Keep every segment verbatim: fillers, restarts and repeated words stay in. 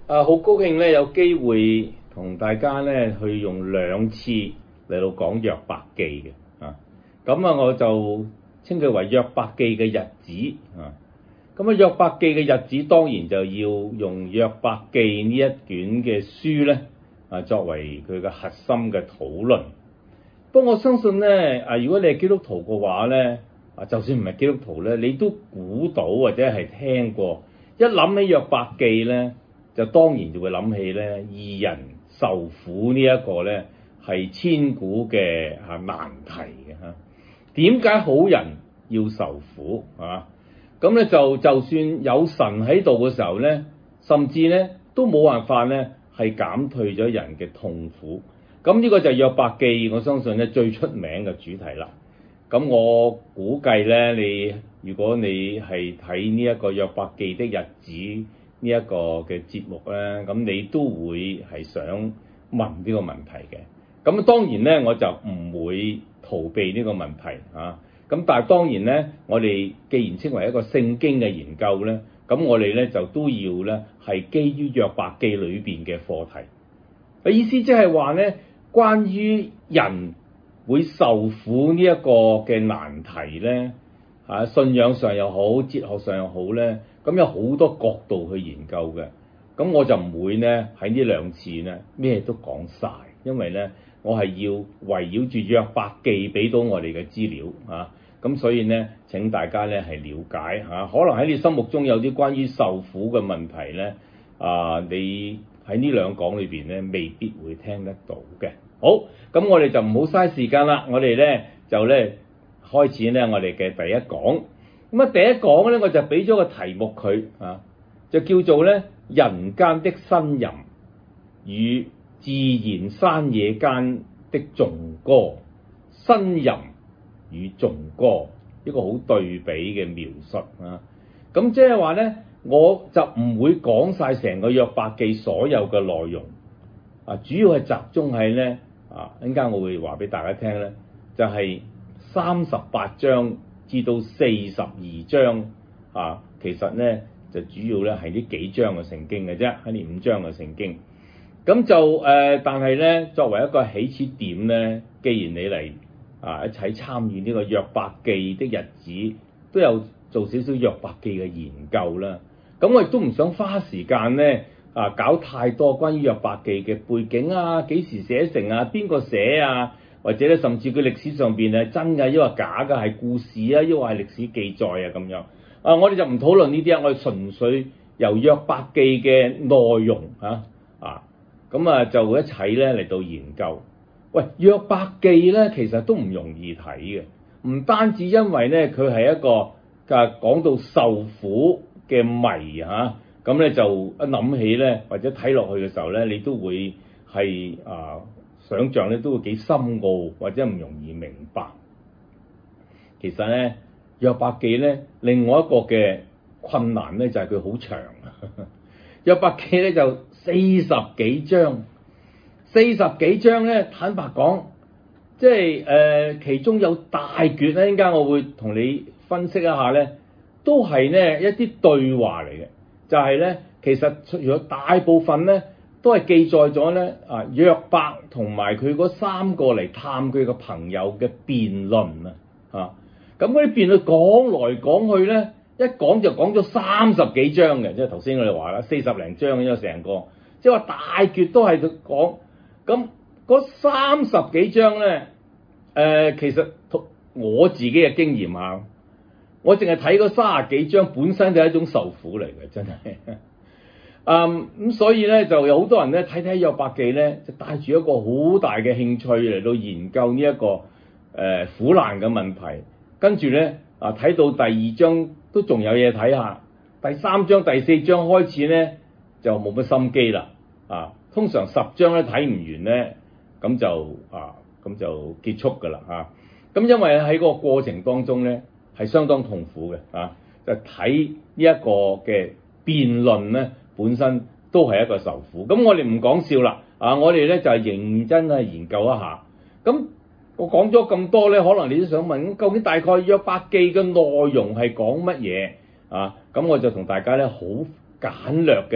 啊，好高興咧，有機會同大家咧去用兩次嚟到講約伯記嘅啊。咁啊，我就稱佢為約伯記嘅日子啊。咁啊，約伯記嘅日子當然就要用約伯記呢一卷嘅書咧啊，作為佢嘅核心嘅討論。不過我相信咧啊，如果你係基督徒嘅話咧啊，就算唔係基督徒咧，你都估到或者係聽過，一諗起約伯記咧，就當然就會諗起咧，義人受苦呢一個咧係千古嘅嚇難題嘅嚇。點解好人要受苦啊？咁咧就就算有神喺度嘅時候咧，甚至咧都冇辦法咧係減退咗人嘅痛苦。咁呢個就係約伯記，我相信咧最出名嘅主題啦。咁我估計咧，你如果你係睇呢一個約伯記的日子呢一個嘅節目咧，咁你都會係想問呢個問題嘅。咁當然咧，我就唔會逃避呢個問題啊。咁但係當然咧，我哋既然稱為一個聖經嘅研究咧，咁我哋咧就都要咧係基於約伯記裏邊嘅課題。嘅意思即係話咧，關於人會受苦呢一個嘅難題咧，啊，信仰上又好，哲學上又好咧，咁有好多角度去研究嘅。咁我就唔會咧喺呢兩次咧咩都講晒，因為咧我係要圍繞住約伯記俾到我哋嘅資料啊。咁所以咧請大家咧係了解嚇、啊，可能喺你心目中有啲關於受苦嘅問題咧，啊，你喺呢兩講裏邊咧未必會聽得到嘅。好，咁我哋就唔好嘥時間啦，我哋咧就咧開始咧我哋嘅第一講。咁啊第一講咧我就俾咗個題目佢啊，就叫做咧人間的呻吟與自然山野間的頌歌，呻吟與頌歌，一個好對比嘅描述啊。咁即係話咧，我就唔會講晒成個約伯記所有嘅內容啊，主要係集中喺咧啊，一陣間我會話俾大家聽咧，就係三十八章至到四十二章啊，其實咧就主要咧係呢幾章嘅聖經嘅啫，喺呢五章嘅聖經。咁就誒、呃，但係咧作為一個起始點咧，既然你嚟啊一齊參與呢個約伯記的日子，都有做少少約伯記嘅研究啦。咁我亦都唔想花時間咧啊搞太多關於約伯記嘅背景啊，幾時寫成啊，邊個寫啊，或者咧甚至佢歷史上邊係真嘅，抑或假嘅，係故事啊，抑或係歷史記載啊咁樣。啊，我哋就唔討論呢啲啊，我哋純粹由約伯記嘅內容啊啊，咁啊就一齊咧嚟到研究。喂，約伯記咧其實都唔容易睇嘅，唔單止因為咧佢係一個啊講到受苦嘅謎嚇，咁、啊、咧就一諗起咧或者睇落去嘅時候咧，你都會係啊想像咧都會幾深奧或者唔容易明白。其實咧約伯記咧另外一個嘅困難咧就係佢好長，約伯記咧就四十幾章。四十幾章咧，坦白講，即係誒、呃，其中有大卷咧，陣間我會同你分析一下咧，都係咧一啲對話嚟嘅，就係、是、咧，其實除咗大部分咧，都係記載咗咧啊約伯同埋佢嗰三個嚟探佢個朋友嘅辯論啊，嚇，咁嗰啲辯論講來講去咧，一講就講咗三十幾章嘅，即係頭先我哋話啦，四十零章咁樣成個，即係話大卷都係講。咁嗰三十幾章咧，誒、呃、其實我自己嘅經驗啊，我淨係睇嗰三十幾章本身就係一種受苦嚟嘅，真係。嗯，咁所以咧就有好多人咧睇睇約伯記咧，就帶住一個好大嘅興趣嚟到研究呢、這、一個誒、呃、苦難嘅問題。跟住咧啊睇到第二章都仲有嘢睇下，第三章第四章開始咧就冇乜心機啦啊。通常十章咧睇唔完咧，咁就啊咁就結束㗎啦嚇。咁、啊、因為喺個過程當中咧係相當痛苦嘅啊，就睇呢一個嘅辯論咧本身都係一個受苦。咁我哋唔講笑啦啊，我哋咧就係、是、認真去研究一下。咁我講咗咁多咧，可能你都想問，究竟大概約伯記嘅內容係講乜嘢啊？咁我就同大家咧好簡略嘅咧。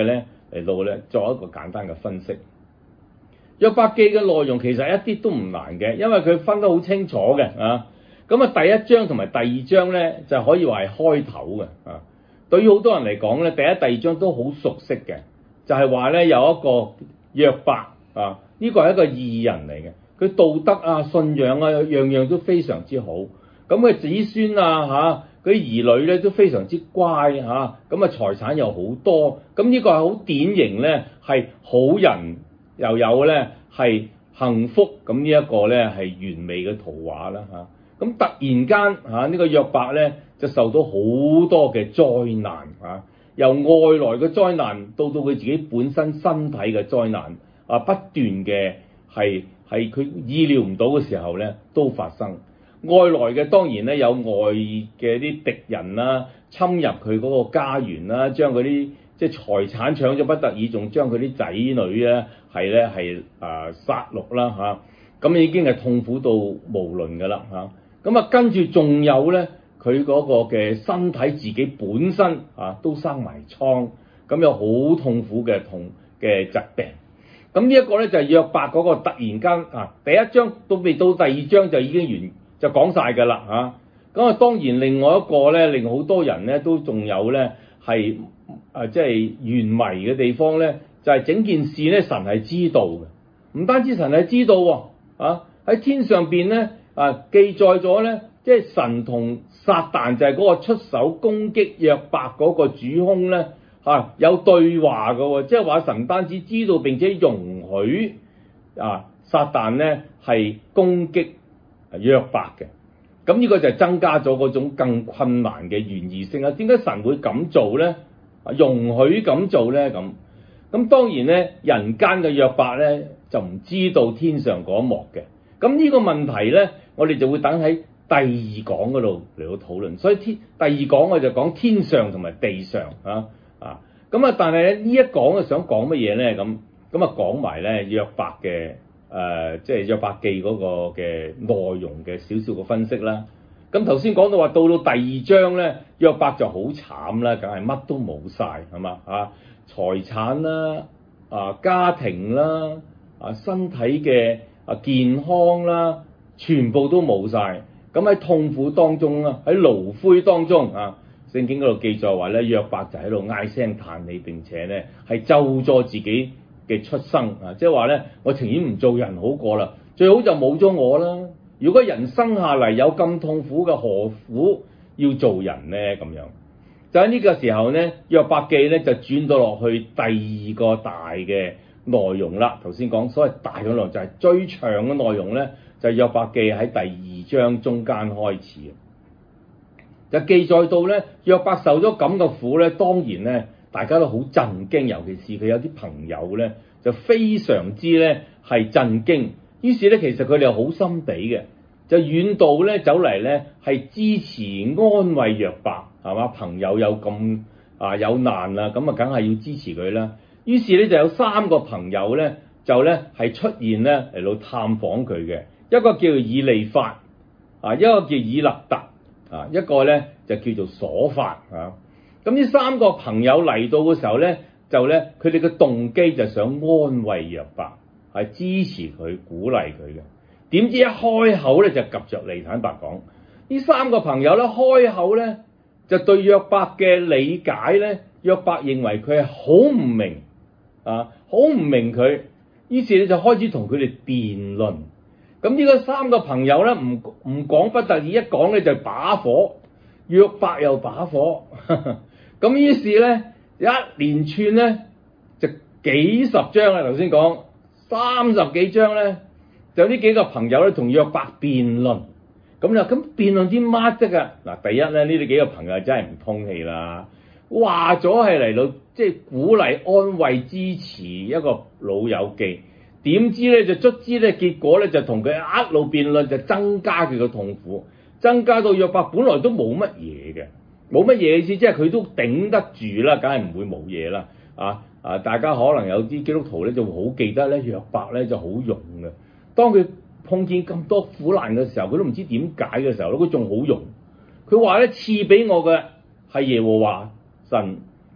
嚟到咧作一個簡單嘅分析。約伯記嘅內容其實一啲都唔難嘅，因為佢分得好清楚嘅啊。咁啊，第一章同埋第二章咧就可以話係開頭嘅啊。對於好多人嚟講咧，第一、第二章都好熟悉嘅，就係話咧有一個約伯啊，呢個係一個義人嚟嘅，佢道德啊、信仰啊，樣樣都非常之好。咁佢子孫啊嚇，佢兒女咧都非常之乖嚇，咁啊財產又好多。咁呢個係好典型咧，係好人又有咧係幸福。咁呢一個咧係完美嘅圖畫啦嚇。咁突然間嚇呢個約伯咧就受到好多嘅災難嚇，由外來嘅災難到到佢自己本身身體嘅災難啊，不斷嘅係係佢意料唔到嘅時候咧都發生。外來嘅當然咧有外嘅啲敵人啦，侵入佢嗰個家園啦，將嗰啲即係財產搶咗不得已，仲將佢啲仔女咧係咧係啊殺戮啦嚇，咁已經係痛苦到無論㗎啦嚇。咁啊跟住仲有咧佢嗰個嘅身體自己本身啊都生埋瘡，咁有好痛苦嘅痛嘅疾病。咁呢一個咧就係約伯嗰個突然間啊，第一章都未到第二章就已經完。就講晒㗎啦嚇，咁啊當然另外一個咧，令好多人咧都仲有咧係啊即係懸迷嘅地方咧，就係、是、整件事咧神係知道嘅，唔單止神係知道喎，啊喺天上邊咧啊記載咗咧，即係神同撒旦就係嗰個出手攻擊約伯嗰個主兇咧嚇有對話嘅喎，即係話神唔單止知道並且容許啊撒旦咧係攻擊約伯嘅，咁呢個就係增加咗嗰種更困難嘅懸疑性啊！點解神會咁做咧？容許咁做咧？咁咁當然咧，人間嘅約伯咧就唔知道天上嗰一幕嘅。咁呢個問題咧，我哋就會等喺第二講嗰度嚟到討論。所以天第二講我就講天上同埋地上啊啊！咁啊，但係咧呢一講啊想講乜嘢咧？咁咁啊講埋咧約伯嘅。誒、呃，即係約伯記嗰個嘅內容嘅少少嘅分析啦。咁頭先講到話，到到第二章咧，約伯就好慘啦，梗係乜都冇晒，係嘛啊？財產啦，啊家庭啦，啊身體嘅啊健康啦，全部都冇晒。咁喺痛苦當中啦，喺爐灰當中啊，聖經嗰度記載話咧，約伯就喺度唉聲嘆氣，並且咧係咒詛自己嘅出生啊，即係話咧，我情願唔做人好過啦，最好就冇咗我啦。如果人生下嚟有咁痛苦嘅，何苦要做人咧？咁樣就喺呢個時候咧，約伯記咧就轉到落去第二個大嘅內容啦。頭先講所謂大嘅內容就係最長嘅內容咧，就係約伯記喺第二章中間開始，就記載到咧約伯受咗咁嘅苦咧，當然咧。大家都好震驚，尤其是佢有啲朋友咧，就非常之咧係震驚。於是咧，其實佢哋好心地嘅，就遠道咧走嚟咧係支持安慰約伯，係嘛？朋友有咁啊有難啦，咁啊梗係要支持佢啦。於是咧就有三個朋友咧就咧係出現咧嚟到探訪佢嘅，一個叫以利法啊，一個叫以勒特啊，一個咧就叫做瑣法啊。咁呢三個朋友嚟到嘅時候咧，就咧佢哋嘅動機就想安慰約伯，係支持佢、鼓勵佢嘅。點知一開口咧就及着嚟，坦白講，呢三個朋友咧開口咧就對約伯嘅理解咧，約伯認為佢係好唔明啊，好唔明佢，於是咧就開始同佢哋辯論。咁呢個三個朋友咧唔唔講不得已，一講咧就把火，約伯又把火。呵呵咁於是咧一連串咧就幾十章啊，頭先講三十幾章咧，就呢幾個朋友咧同約伯辯論。咁啦，咁辯論啲乜啫㗎？嗱，第一咧呢啲幾個朋友真係唔通氣啦，話咗係嚟到即係鼓勵、安慰、支持一個老友記，點知咧就卒之咧結果咧就同佢一路辯論，就增加佢嘅痛苦，增加到約伯本來都冇乜嘢嘅。冇乜嘢意思，即係佢都頂得住啦，梗係唔會冇嘢啦。啊啊！大家可能有啲基督徒咧就會好記得咧，約伯咧就好勇嘅。當佢碰見咁多苦難嘅時候，佢都唔知點解嘅時候咧，佢仲好勇。佢話咧賜俾我嘅係耶和華神，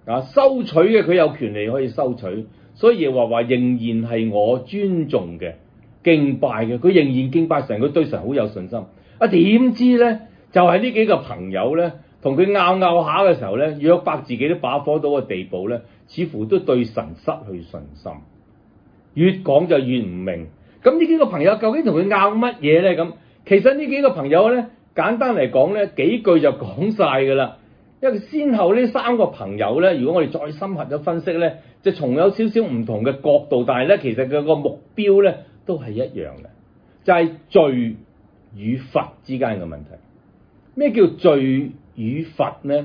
啊，收取嘅佢有權利可以收取，所以耶和華仍然係我尊重嘅、敬拜嘅，佢仍然敬拜神，佢對神好有信心。啊，點知咧就係、是、呢幾個朋友咧，同佢拗拗下嘅時候咧，約伯自己都把火到嘅地步咧，似乎都對神失去信心，越講就越唔明。咁呢幾個朋友究竟同佢拗乜嘢咧？咁其實呢幾個朋友咧，簡單嚟講咧，幾句就講晒噶啦。因為先後呢三個朋友咧，如果我哋再深刻咗分析咧，就從有少少唔同嘅角度，但係咧其實佢個目標咧都係一樣嘅，就係、是、罪與罰之間嘅問題。咩叫罪與罰呢？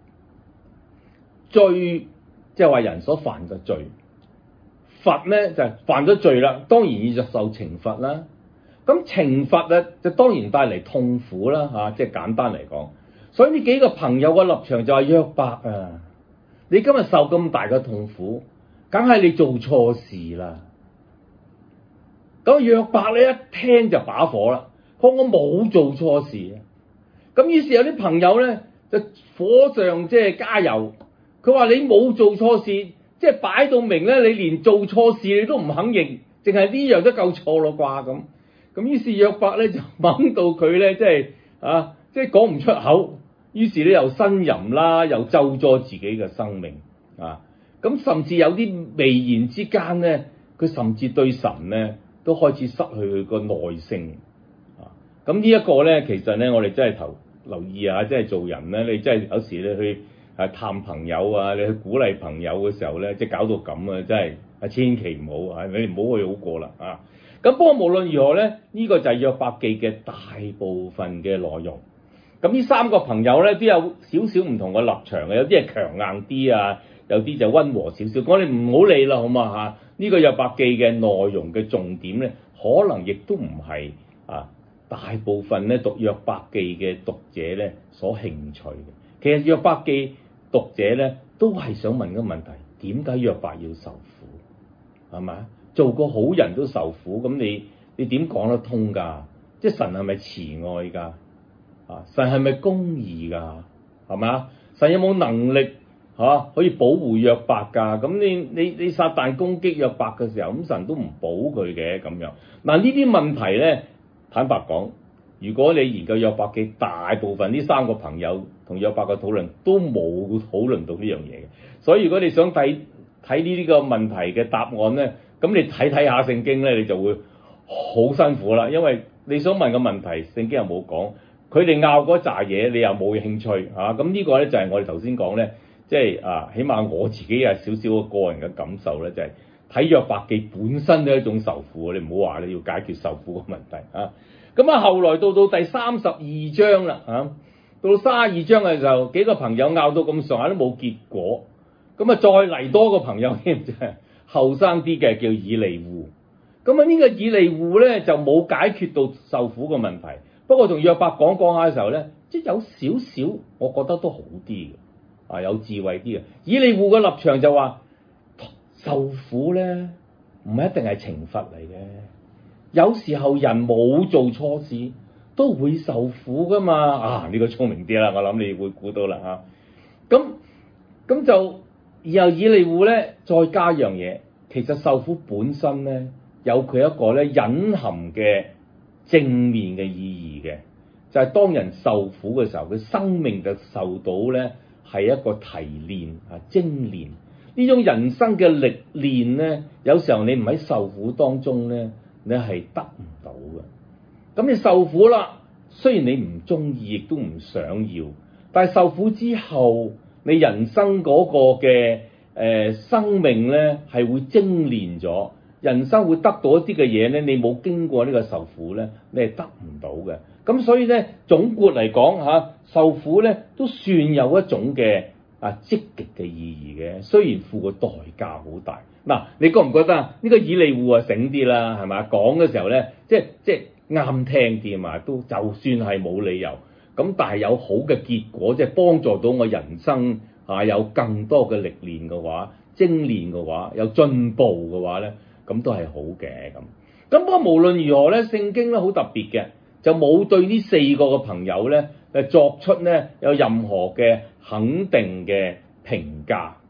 罪即係話人所犯嘅罪，罰咧就係、是、犯咗罪啦，當然要受懲罰啦。咁懲罰咧就當然帶嚟痛苦啦，嚇、啊，即係簡單嚟講。所以呢幾個朋友嘅立場就係約伯啊，你今日受咁大嘅痛苦，梗係你做錯事啦。咁約伯咧一聽就把火啦，佢話我冇做錯事啊。咁於是有啲朋友咧就火上即係加油，佢話你冇做錯事，即係擺到明咧，你連做錯事你都唔肯認，淨係呢樣都夠錯咯啩咁。咁於是約伯咧就掹到佢咧，即係啊，即係講唔出口。於是咧又呻吟啦，又咒詛自己嘅生命啊！咁甚至有啲微言之間咧，佢甚至對神咧都開始失去佢個耐性啊！咁呢一個咧，其實咧我哋真係頭留意下，即係做人咧，你真係有時你去啊探朋友啊，你去鼓勵朋友嘅時候咧，即係搞到咁啊，真係啊千祈唔好啊，你唔好去好過啦啊！咁不過無論如何咧，呢個就係約伯記嘅大部分嘅內容。咁呢三個朋友咧都有少少唔同嘅立場嘅，有啲係強硬啲啊，有啲就溫和少少。我哋唔好理啦，好嘛嚇？呢個約伯記嘅內容嘅重點咧，可能亦都唔係啊大部分咧讀約伯記嘅讀者咧所興趣嘅。其實約伯記讀者咧都係想問個問題：點解約伯要受苦？係咪？做個好人都受苦，咁你你點講得通㗎？即係神係咪慈愛㗎？啊！神係咪公義㗎？係咪啊？神有冇能力嚇、啊、可以保護約伯㗎？咁你你你撒旦攻擊約伯嘅時候，咁神都唔保佢嘅咁樣。嗱，呢啲問題咧，坦白講，如果你研究約伯記，大部分呢三個朋友同約伯嘅討論都冇討論到呢樣嘢嘅。所以如果你想睇睇呢啲個問題嘅答案咧，咁你睇睇下聖經咧，你就會好辛苦啦，因為你想問嘅問題，聖經又冇講。佢哋拗嗰扎嘢，你又冇興趣嚇，咁、啊、呢個咧就係我哋頭先講咧，即係啊，起碼我自己有少少個人嘅感受咧，就係睇約伯記本身都係一種受苦，你唔好話你要解決受苦嘅問題啊。咁啊，後來到到第三十二章啦嚇，到到三十二章嘅時候，幾個朋友拗到咁上下都冇結果，咁啊再嚟多個朋友添，就係後生啲嘅叫以利戶。咁啊呢個以利戶咧就冇解決到受苦嘅問題。不過同約伯講講下嘅時候咧，即係有少少，我覺得都好啲嘅，啊有智慧啲嘅。以利戶嘅立場就話，受苦咧唔係一定係懲罰嚟嘅，有時候人冇做錯事都會受苦噶嘛。啊呢個聰明啲啦，我諗你會估到啦嚇。咁咁就然後以利戶咧再加一樣嘢，其實受苦本身咧有佢一個咧隱含嘅正面嘅意義嘅，就係、是、當人受苦嘅時候，佢生命就受到咧係一個提煉啊精煉。呢種人生嘅歷練咧，有時候你唔喺受苦當中咧，你係得唔到嘅。咁你受苦啦，雖然你唔中意，亦都唔想要，但係受苦之後，你人生嗰個嘅誒、呃、生命咧係會精煉咗。人生會得到一啲嘅嘢咧，你冇經過呢個受苦咧，你係得唔到嘅。咁所以咧，總括嚟講嚇，受苦咧都算有一種嘅啊積極嘅意義嘅，雖然付個代價好大。嗱，你覺唔覺得啊？呢個以利戶啊醒啲啦，係咪？講嘅時候咧，即係即係啱聽啲嘛，都就算係冇理由，咁但係有好嘅結果，即係幫助到我人生啊有更多嘅歷練嘅話，精煉嘅話，有進步嘅話咧。咁都係好嘅咁，咁不過無論如何咧，聖經咧好特別嘅，就冇對呢四個嘅朋友咧誒作出咧有任何嘅肯定嘅評價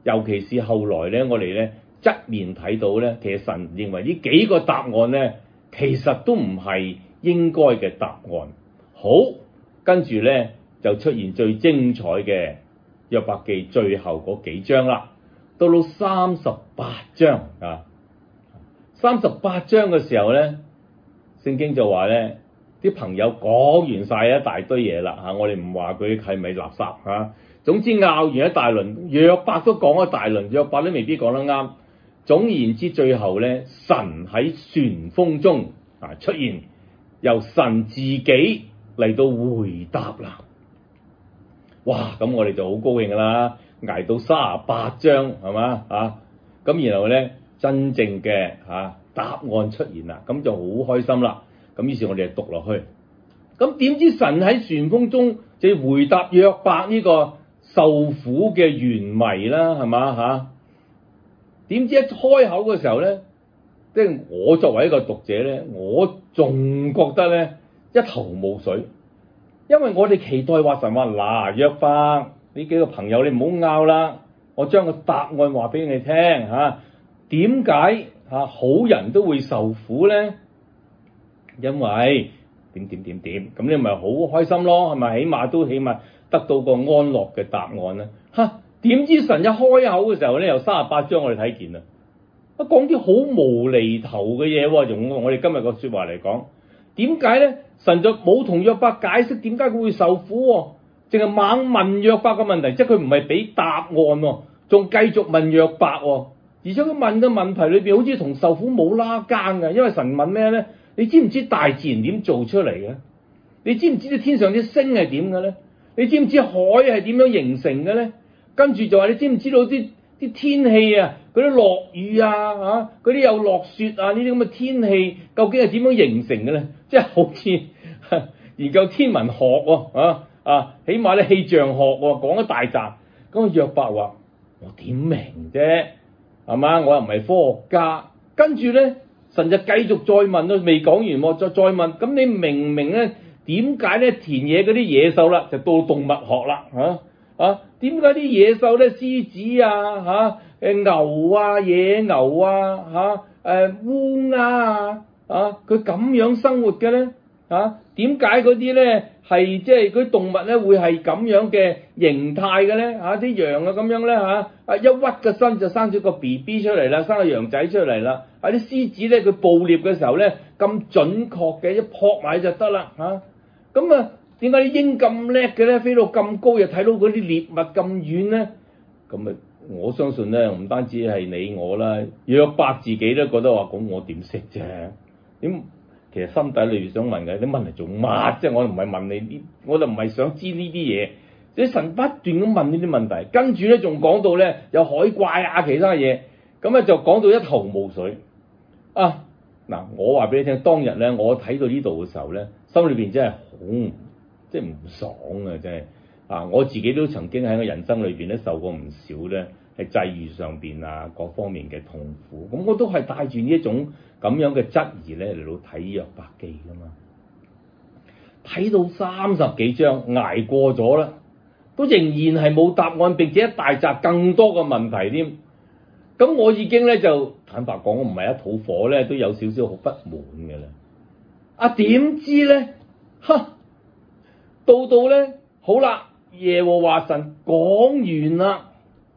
尤其是後來咧，我哋咧側面睇到咧，其實神認為呢幾個答案咧，其實都唔係應該嘅答案。好，跟住咧就出現最精彩嘅約伯記最後嗰幾章啦，到到三十八章啊，三十八章嘅時候咧，聖經就話咧，啲朋友講完晒一大堆嘢啦嚇，我哋唔話佢係咪垃圾嚇、啊，總之拗完一大輪，約伯都講一大輪，約伯都未必講得啱。總言之，最後咧，神喺旋風中啊出現，由神自己嚟到回答啦。哇！咁我哋就好高興噶啦，捱到三十八章係嘛啊？咁然後咧，真正嘅嚇、啊、答案出現啦，咁就好開心啦。咁於是我哋就讀落去。咁點知神喺旋風中就回答約伯呢個受苦嘅原迷啦，係嘛嚇？點知一開口嘅時候咧，即係我作為一個讀者咧，我仲覺得咧一頭霧水。因為我哋期待話神話嗱，約伯呢幾個朋友你唔好拗啦，我將個答案話俾你聽嚇。點解嚇好人都會受苦咧？因為點點點點，咁你咪好開心咯，係咪？起碼都起碼得到個安樂嘅答案啦。嚇，點知神一開口嘅時候咧，由三十八章我哋睇見啦，啊講啲好無厘頭嘅嘢喎，用我哋今日個説話嚟講。點解咧？神就冇同約伯解釋點解佢會受苦喎，淨係猛問約伯嘅問題，即係佢唔係俾答案喎，仲繼續問約伯喎。而且佢問嘅問題裏邊好似同受苦冇拉更嘅，因為神問咩咧？你知唔知大自然點做出嚟嘅？你知唔知啲天上啲星係點嘅咧？你知唔知海係點樣形成嘅咧？跟住就話你知唔知道啲啲天氣啊，嗰啲落雨啊，嚇嗰啲有落雪啊，呢啲咁嘅天氣究竟係點樣形成嘅咧？即係好似研究天文學喎，啊啊，起碼咧氣象學喎，講一大紮。咁約伯話：我點明啫？係嘛？我又唔係科學家。跟住咧，神就繼續再問咯，未講完喎，再再問。咁你明唔明咧？點解咧田野嗰啲野獸啦，就到動物學啦，嚇啊？點解啲野獸咧，獅子啊，嚇誒牛啊，野牛啊，嚇誒烏鴉啊，啊佢咁樣生活嘅咧？嚇點解嗰啲咧係即係嗰啲動物咧會係咁樣嘅形態嘅咧？嚇啲羊啊咁樣咧嚇啊一屈個身就生咗個 B B 出嚟啦，生個羊仔出嚟啦。啊啲獅子咧佢捕獵嘅時候咧咁準確嘅，一撲埋就得啦嚇。咁啊點解啲鷹咁叻嘅咧？飛到咁高又睇到嗰啲獵物咁遠咧？咁啊我相信咧唔單止係你我啦，約伯自己都覺得話咁我點識啫？點？其實心底裏邊想問嘅，你問嚟做乜？即係我唔係問你呢，我就唔係想知呢啲嘢。即神不斷咁問呢啲問題，跟住咧仲講到咧有海怪啊，其他嘢，咁咧就講到一頭霧水啊！嗱，我話俾你聽，當日咧我睇到呢度嘅時候咧，心裏邊真係好即係唔爽啊！真係啊，我自己都曾經喺我人生裏邊咧受過唔少咧係際遇上邊啊各方面嘅痛苦，咁我都係帶住呢一種咁樣嘅質疑咧嚟到睇約伯記噶嘛，睇到三十幾章捱過咗啦，都仍然係冇答案，並且一大紮更多嘅問題添。咁我已經咧就坦白講，我唔係一肚火咧，都有少少好不滿嘅啦。啊點知咧，哈，到到咧好啦，耶和華神講完啦，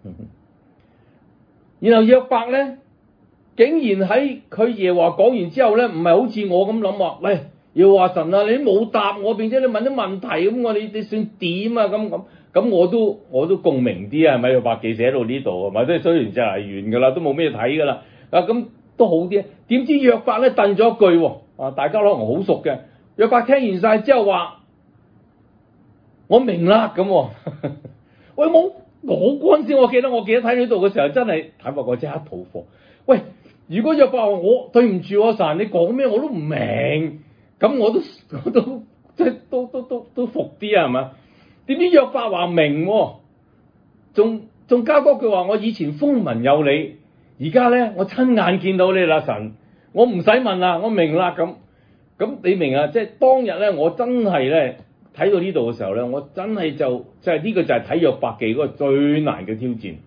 然後約伯咧。竟然喺佢耶和華講完之後咧，唔係好似我咁諗話，喂，耶和華神啊，你都冇答我，並且你問啲問題咁，我你你算點啊？咁咁咁我都我都共鳴啲啊，係咪？約伯記寫到呢度係咪？即係雖然就係完㗎啦，都冇咩睇㗎啦。啊咁都好啲。點知約伯咧頓咗一句喎，啊大家可能好熟嘅。約伯聽完晒之後話：我明啦咁。喂冇我嗰陣時，我記得我記得睇呢度嘅時候，真係坦白講即刻吐火。喂！如果約伯話我對唔住我神，你講咩我都唔明，咁我都我都即係都都都都服啲啊，係嘛？點知約伯話明，仲仲加多句話，我以前風聞有你，而家咧我親眼見到你啦，神，我唔使問啦，我明啦咁。咁你明啊？即係當日咧，我真係咧睇到呢度嘅時候咧，我真係就即係呢個就係睇約伯記嗰個最難嘅挑戰。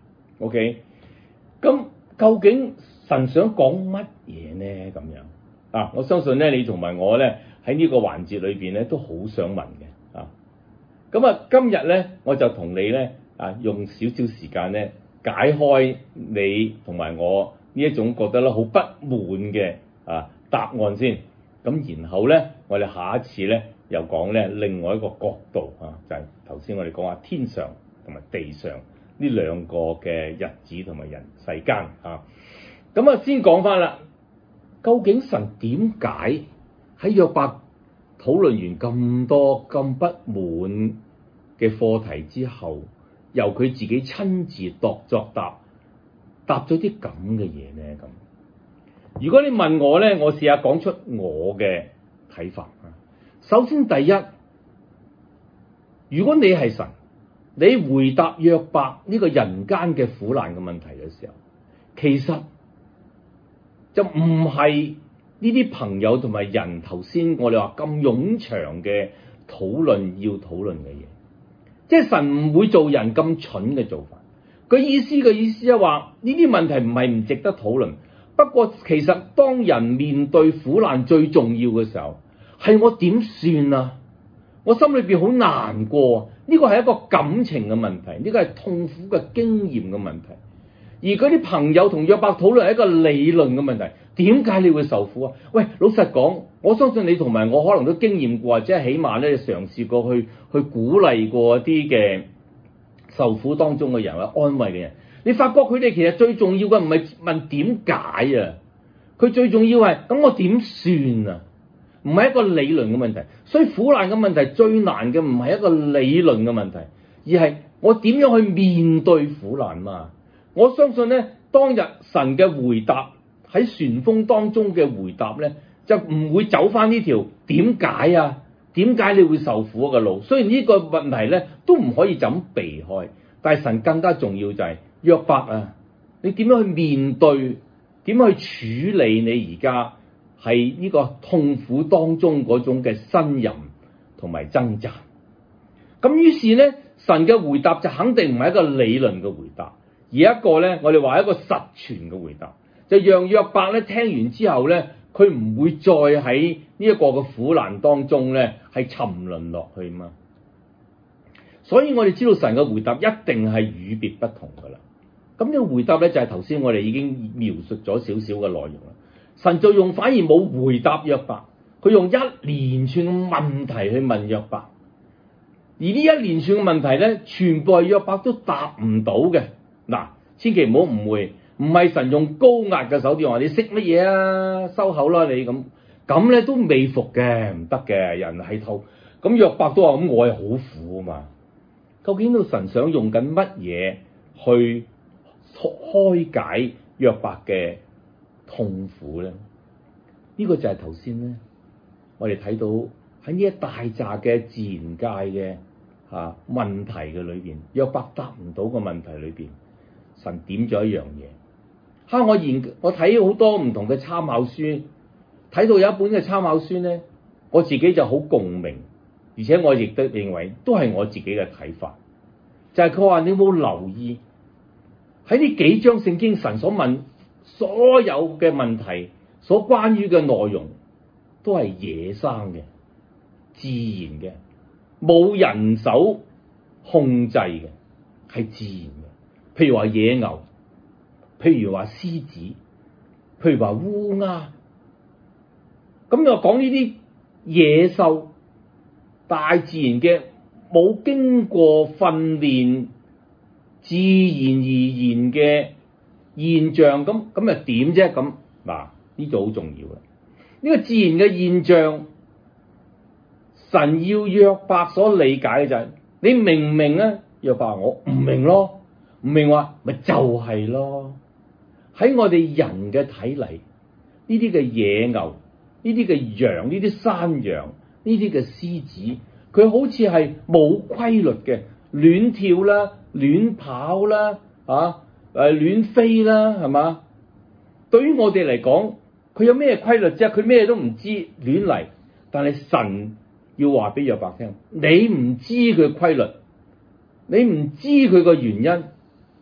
OK， 咁究竟神想講乜嘢呢？咁樣啊，我相信咧，你同埋我咧喺呢個環節裏邊咧都好想問嘅啊。咁啊，今日咧我就同你咧啊，用少少時間咧解開你同埋我呢一種覺得咧好不滿嘅啊答案先。咁然後咧，我哋下一次咧又講咧另外一個角度啊，就係頭先我哋講下天上同埋地上呢兩個嘅日子同埋人世間啊。咁啊，先講翻啦，究竟神點解喺約伯討論完咁多咁不滿嘅課題之後，由佢自己親自度作答，答咗啲咁嘅嘢呢？咁如果你問我咧，我試下講出我嘅睇法啊。首先第一，如果你係神，你回答約伯呢個人間嘅苦難嘅問題嘅時候，其實就唔係呢啲朋友同埋人頭先我哋話咁冗長嘅討論要討論嘅嘢，即係神唔會做人咁蠢嘅做法。佢意思嘅意思係話呢啲問題唔係唔值得討論，不過其實當人面對苦難最重要嘅時候，係我點算啊？我心裏邊好難過，呢個係一個感情嘅問題，呢個係痛苦嘅經驗嘅問題。而嗰啲朋友同約伯討論係一個理論嘅問題，點解你會受苦啊？喂，老實講，我相信你同埋我可能都經驗過，或者起碼咧嘗試過去去鼓勵過一啲嘅受苦當中嘅人或者安慰嘅人。你發覺佢哋其實最重要嘅唔係問點解啊，佢最重要係咁我點算啊？唔係一個理論嘅問題。所以苦難嘅問題最難嘅唔係一個理論嘅問題，而係我點樣去面對苦難嘛。我相信咧，當日神嘅回答喺旋風當中嘅回答咧，就唔會走翻呢條點解啊？點解你會受苦嘅路？雖然呢個問題咧都唔可以就咁避開，但係神更加重要就係約伯啊，你點樣去面對？點樣去處理你而家係呢個痛苦當中嗰種嘅呻吟同埋掙扎？咁於是咧，神嘅回答就肯定唔係一個理論嘅回答。而一個咧，我哋話一個實存嘅回答，就讓約伯咧聽完之後咧，佢唔會再喺呢一個嘅苦難當中咧係沉淪落去嘛。所以我哋知道神嘅回答一定係與別不同噶啦。咁呢個回答咧就係頭先我哋已經描述咗少少嘅內容啦。神就用反而冇回答約伯，佢用一連串嘅問題去問約伯，而呢一連串嘅問題咧，全部係約伯都答唔到嘅。嗱，千祈唔好誤會，唔係神用高壓嘅手段話你識乜嘢啊，收口啦你咁，咁咧都未服嘅，唔得嘅，人係套。咁約伯都話咁，我係好苦啊嘛。究竟到神想用緊乜嘢去開解約伯嘅痛苦咧？呢個就係頭先咧，我哋睇到喺呢一大扎嘅自然界嘅啊問題嘅裏邊，約伯答唔到個問題裏邊。神點咗一樣嘢，哈！我研我睇好多唔同嘅參考書，睇到有一本嘅參考書咧，我自己就好共鳴，而且我亦都認為都係我自己嘅睇法，就係佢話你有冇留意喺呢幾章聖經神所問所有嘅問題，所關於嘅內容都係野生嘅、自然嘅，冇人手控制嘅，係自然嘅。譬如話野牛，譬如話獅子，譬如話烏鴉，咁又講呢啲野獸，大自然嘅冇經過訓練，自然而然嘅現象，咁咁又點啫？咁嗱，呢度好重要啦。呢個自然嘅現象，神要約伯所理解嘅就係你明唔明咧？約伯話我唔明咯。唔明話咪就係咯，喺我哋人嘅睇嚟，呢啲嘅野牛、呢啲嘅羊、呢啲山羊、呢啲嘅獅子，佢好似係冇規律嘅，亂跳啦、亂跑啦、啊誒亂飛啦，係嘛？對於我哋嚟講，佢有咩規律啫？佢咩都唔知，亂嚟。但係神要話俾約伯聽，你唔知佢規律，你唔知佢個原因。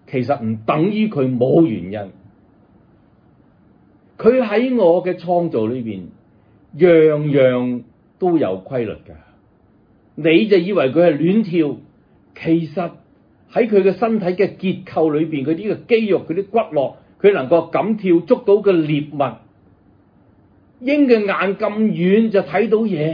其實唔等於佢冇原因。佢喺我嘅創造裏邊，樣樣都有規律㗎。你就以為佢係亂跳，其實喺佢嘅身體嘅結構裏邊，佢啲嘅肌肉、佢啲骨骼，佢能夠咁跳捉到嘅獵物。鷹嘅眼咁遠就睇到嘢，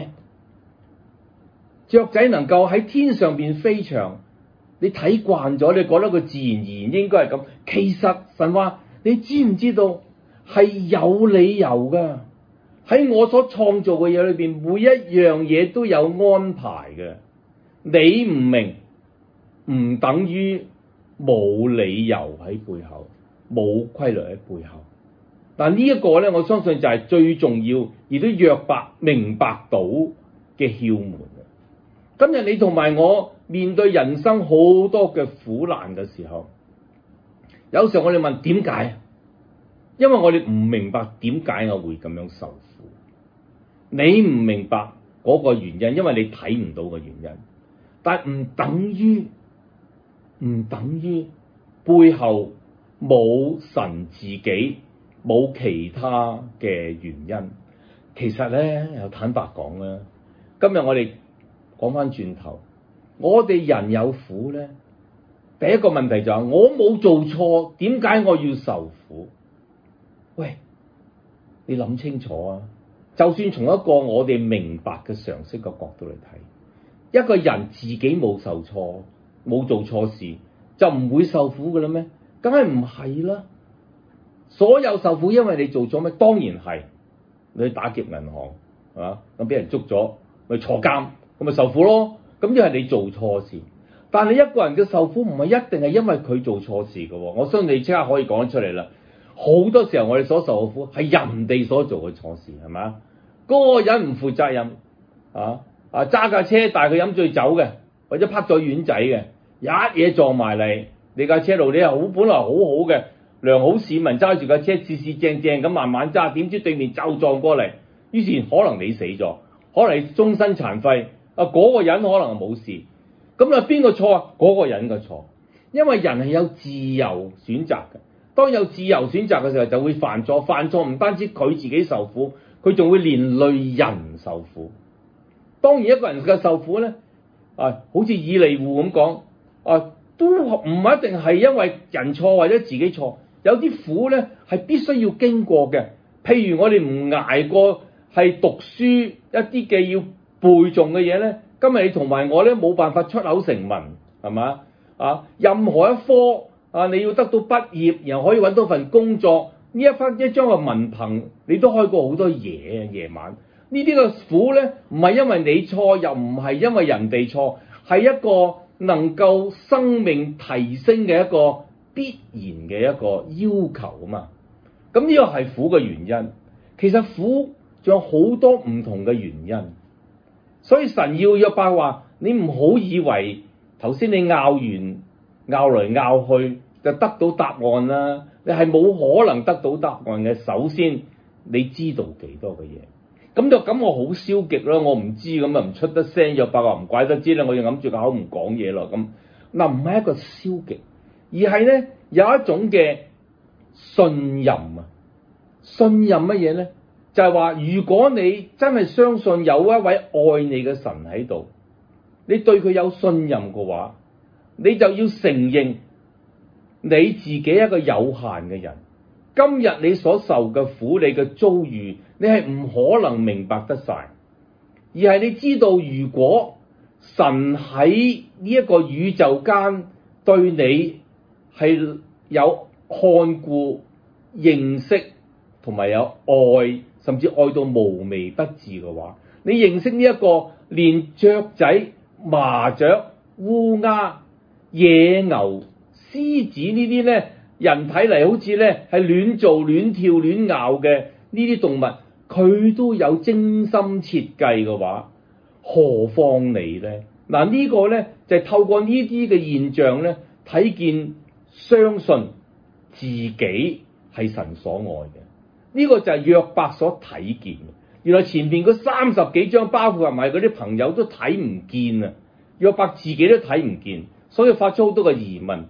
雀仔能夠喺天上邊飛翔，你睇慣咗，你覺得佢自然而然應該係咁。其實神話，你知唔知道係有理由㗎？喺我所創造嘅嘢裏邊，每一樣嘢都有安排嘅。你唔明，唔等於冇理由喺背後，冇規律喺背後。但呢一個咧，我相信就係最重要，亦都約伯明白到嘅竅門。今日你同埋我面對人生好多嘅苦難嘅時候，有時候我哋問點解？因為我哋唔明白點解我會咁樣受苦。你唔明白嗰個原因，因為你睇唔到個原因，但係唔等於唔等於背後冇神自己，冇其他嘅原因。其實咧，又坦白講啦，今日我哋講翻轉頭，我哋人有苦咧，第一個問題就係我冇做錯，點解我要受苦？喂，你諗清楚啊！就算從一個我哋明白嘅常識嘅角度嚟睇，一個人自己冇受錯，冇做錯事，就唔會受苦㗎啦咩？梗係唔係啦！所有受苦因為你做咗咩？當然係你去打劫銀行係嘛？咁俾人捉咗，咪坐監，咁咪受苦咯。咁因為你做錯事，但係一個人嘅受苦唔係一定係因為佢做錯事嘅。我相信你即刻可以講得出嚟啦。好多時候我哋所受嘅苦係人哋所做嘅錯事，係嘛？嗰個人唔負責任啊啊！揸架車帶佢飲醉酒嘅，或者拍咗丸仔嘅，一嘢撞埋嚟你架車路，你係好本來好好嘅良好市民，揸住架車四四正正咁慢慢揸，點知對面就撞過嚟，於是可能你死咗，可能你終身殘廢啊！嗰個人可能冇事，咁啊邊個錯啊？嗰個人嘅錯，因為人係有自由選擇嘅。當有自由選擇嘅時候，就會犯錯。犯錯唔單止佢自己受苦，佢仲會連累人受苦。當然一個人嘅受苦咧，啊，好似以利戶咁講，啊，都唔一定係因為人錯或者自己錯。有啲苦咧係必須要經過嘅。譬如我哋唔捱過係讀書一啲嘅要背誦嘅嘢咧，今日你同埋我咧冇辦法出口成文，係嘛？啊，任何一科。啊！你要得到畢業，然後可以揾到份工作，呢一忽一張嘅文憑，你都開過好多嘢。夜晚呢啲嘅苦咧，唔係因為你錯，又唔係因為人哋錯，係一個能夠生命提升嘅一個必然嘅一個要求啊嘛。咁呢個係苦嘅原因。其實苦仲有好多唔同嘅原因，所以神要約伯話：你唔好以為頭先你拗完拗嚟拗去。就得到答案啦！你係冇可能得到答案嘅。首先，你知道幾多嘅嘢，咁就咁我好消極啦。我唔知咁啊，唔出得聲。約伯話唔怪得知啦，我要揞住個口唔講嘢咯。咁嗱，唔係一個消極，而係咧有一種嘅信任啊！信任乜嘢咧？就係話，如果你真係相信有一位愛你嘅神喺度，你對佢有信任嘅話，你就要承認。你自己一個有限嘅人，今日你所受嘅苦，你嘅遭遇，你係唔可能明白得晒，而係你知道，如果神喺呢一個宇宙間對你係有看顧、認識同埋有愛，甚至愛到無微不至嘅話，你認識呢一個連雀仔、麻雀、烏鴉、野牛、獅子呢啲咧，人睇嚟好似咧係亂做亂跳亂咬嘅呢啲動物，佢都有精心設計嘅話，何況你咧？嗱，呢個咧就係透過呢啲嘅現象咧，睇見相信自己係神所愛嘅。呢個就係約伯所睇見嘅。原來前邊嗰三十幾章，包括埋嗰啲朋友都睇唔見啊，約伯自己都睇唔見，所以發出好多嘅疑問。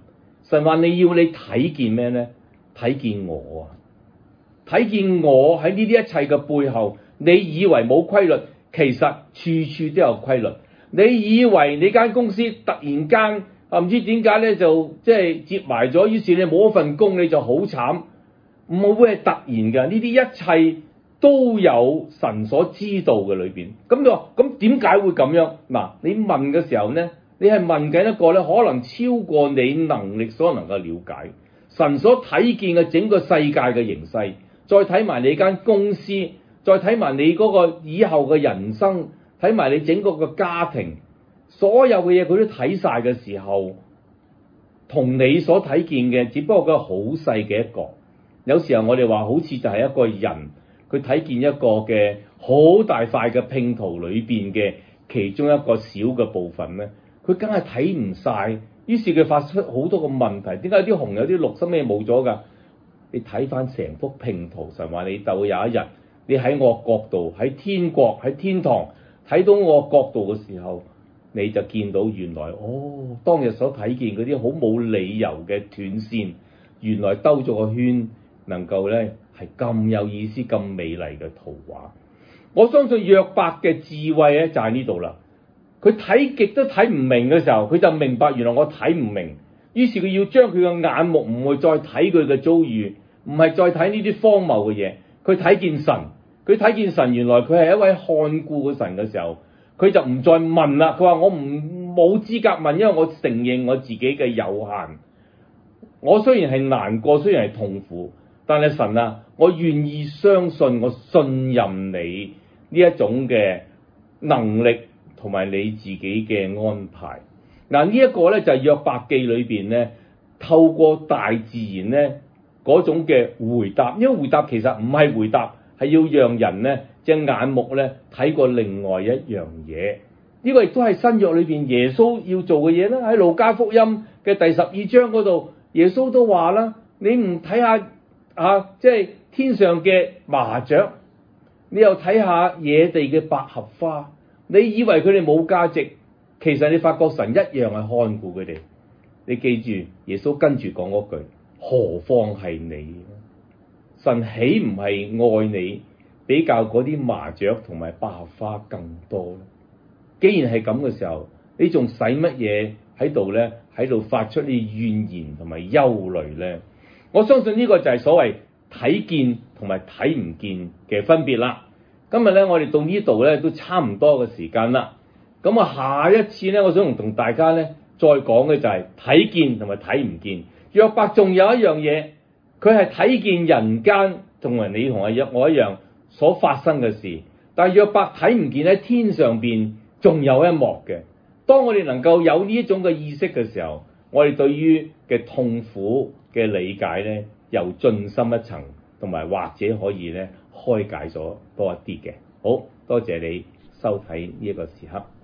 神話你要你睇見咩咧？睇見我啊！睇見我喺呢啲一切嘅背後，你以為冇規律，其實處處都有規律。你以為你間公司突然間啊唔知點解咧就即係接埋咗，於是你冇一份工你就好慘，唔會係突然嘅。呢啲一切都有神所知道嘅裏邊。咁你話咁點解會咁樣？嗱，你問嘅時候咧，你係問緊一個咧可能超過你能力所能夠了解神所睇見嘅整個世界嘅形勢，再睇埋你間公司，再睇埋你嗰個以後嘅人生，睇埋你整個嘅家庭，所有嘅嘢佢都睇晒嘅時候，同你所睇見嘅只不過個好細嘅一個。有時候我哋話好似就係一個人，佢睇見一個嘅好大塊嘅拼圖裏邊嘅其中一個小嘅部分咧，佢梗係睇唔晒，於是佢發出好多個問題。點解有啲紅有啲綠，心咩冇咗㗎？你睇翻成幅拼圖，神話你就有一日，你喺我角度，喺天國，喺天堂睇到我角度嘅時候，你就見到原來哦，當日所睇見嗰啲好冇理由嘅斷線，原來兜咗個圈，能夠咧係咁有意思、咁美麗嘅圖畫。我相信約伯嘅智慧咧就喺呢度啦。佢睇極都睇唔明嘅時候，佢就明白原來我睇唔明。於是佢要將佢嘅眼目唔會再睇佢嘅遭遇，唔係再睇呢啲荒謬嘅嘢。佢睇見神，佢睇見神原來佢係一位看顧嘅神嘅時候，佢就唔再問啦。佢話我唔冇資格問，因為我承認我自己嘅有限。我雖然係難過，雖然係痛苦，但係神啊，我願意相信，我信任你呢一種嘅能力同埋你自己嘅安排。嗱，呢一個咧就係約伯記裏邊咧，透過大自然咧嗰種嘅回答。因為回答其實唔係回答，係要讓人咧隻眼目咧睇過另外一樣嘢。呢個亦都係新約裏邊耶穌要做嘅嘢啦。喺路加福音嘅第十二章嗰度，耶穌都話啦：你唔睇下啊，即係天上嘅麻雀，你又睇下野地嘅百合花，你以為佢哋冇價值？其實你發覺神一樣係看顧佢哋。你記住耶穌跟住講嗰句：何況係你？神豈唔係愛你比較嗰啲麻雀同埋百合花更多咧？既然係咁嘅時候，你仲使乜嘢喺度咧？喺度發出啲怨言同埋憂慮咧？我相信呢個就係所謂睇見同埋睇唔見嘅分別啦。今日咧我哋到呢度咧都差唔多嘅時間啦。咁啊，下一次咧，我想同大家咧再講嘅就係睇見同埋睇唔見。約伯仲有一樣嘢，佢係睇見人間同埋你同我一我一樣所發生嘅事，但係約伯睇唔見喺天上邊仲有一幕嘅。當我哋能夠有呢一種嘅意識嘅時候，我哋對於嘅痛苦嘅理解咧又進深一層，同埋或者可以咧開解咗多一啲嘅。好多謝你收睇呢一個時刻。